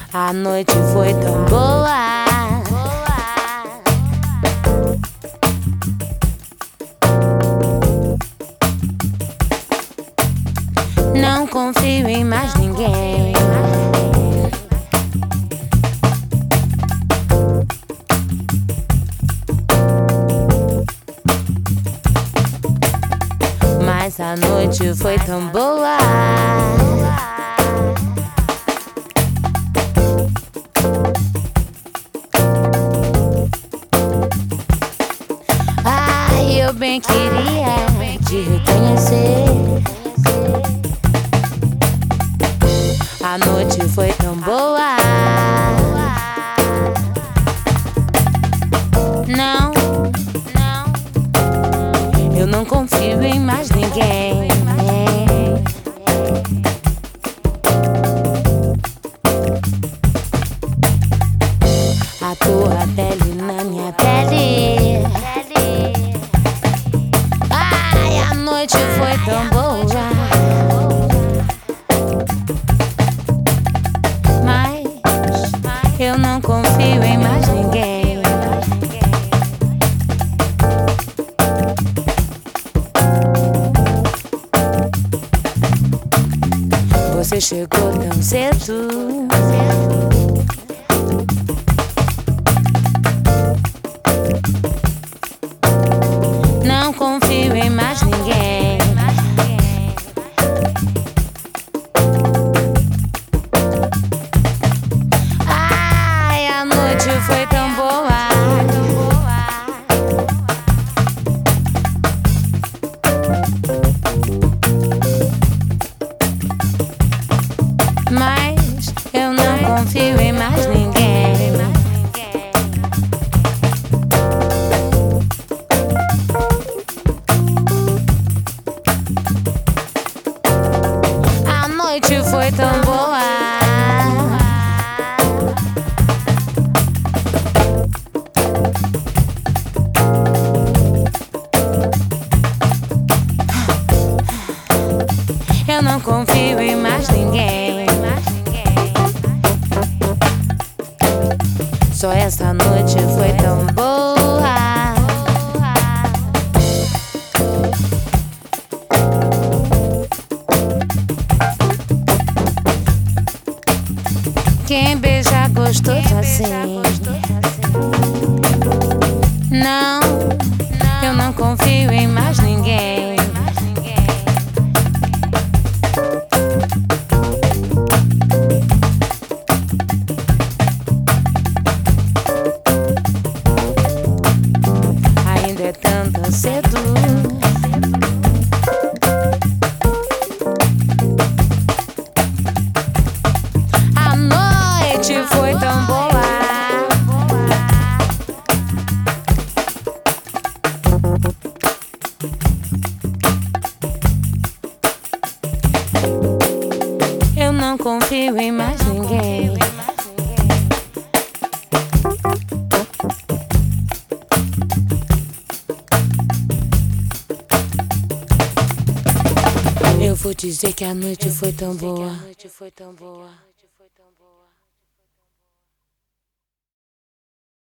A noite foi tão boa. Não confio em mais ninguém. Mas a noite foi tão boa. Ai, eu bem queria te reconhecer. A noite foi tão boa. Não, eu não confio em mais ninguém. A tua pele na minha pele. Ai, a noite foi tão boa. Eu não confio em mais ninguém. Você chegou tão cedo. Não confio em mais ninguém. Foi tão boa. Mas eu não confio em mais ninguém. A noite foi tão boa. Eu não confio em mais ninguém. Só essa noite foi tão boa. Quem beija gostoso assim. Não, eu não confio em mais ninguém. Ainda é tanto cedo. A noite foi tão boa. Eu não confio em mais ninguém. Eu vou dizer que a noite foi tão boa.